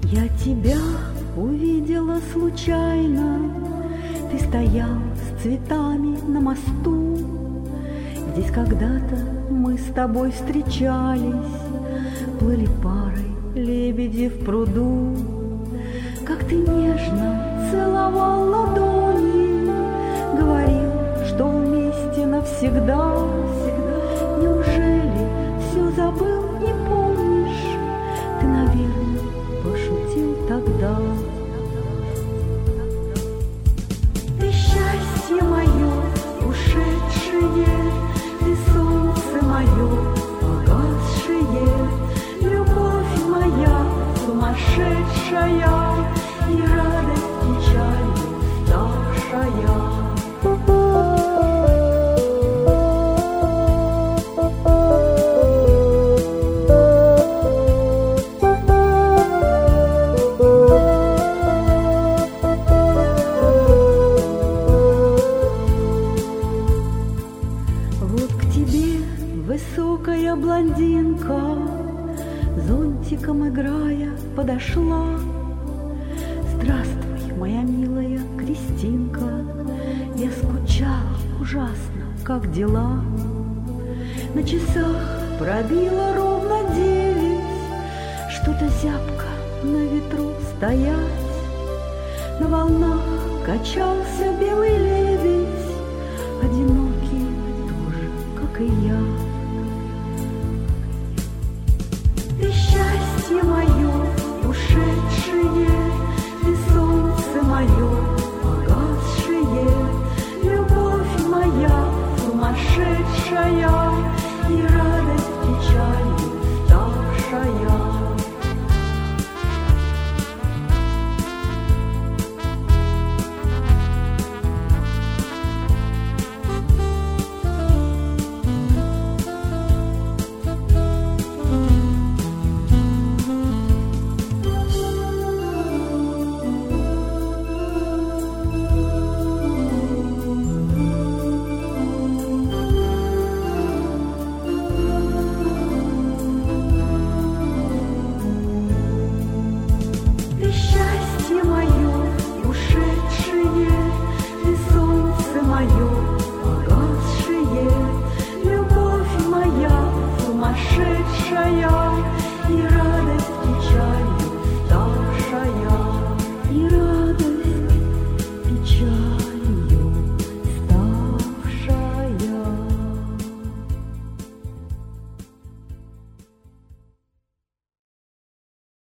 Я тебя увидела случайно, ты стоял с цветами на мосту. Здесь когда-то мы с тобой встречались, плыли парой лебеди в пруду. Как ты нежно целовал ладони, говорил, что вместе навсегда. Неужели все забыл, не помнишь? Ты, наверное, пошутил тогда. Ты счастье мое ушедшее, ты солнце мое погасшее, любовь моя сумасшедшая и радость печалью ставшая. Высокая блондинка, зонтиком играя, подошла. Здравствуй, моя милая Кристинка, я скучала ужасно, как дела? На часах пробило ровно 9, что-то зябко на ветру стоять. На волнах качался белый лебедь, одинокий тоже, как и я. Ты счастье мое ушедшее, ты солнце мое погасшее, любовь моя сумасшедшая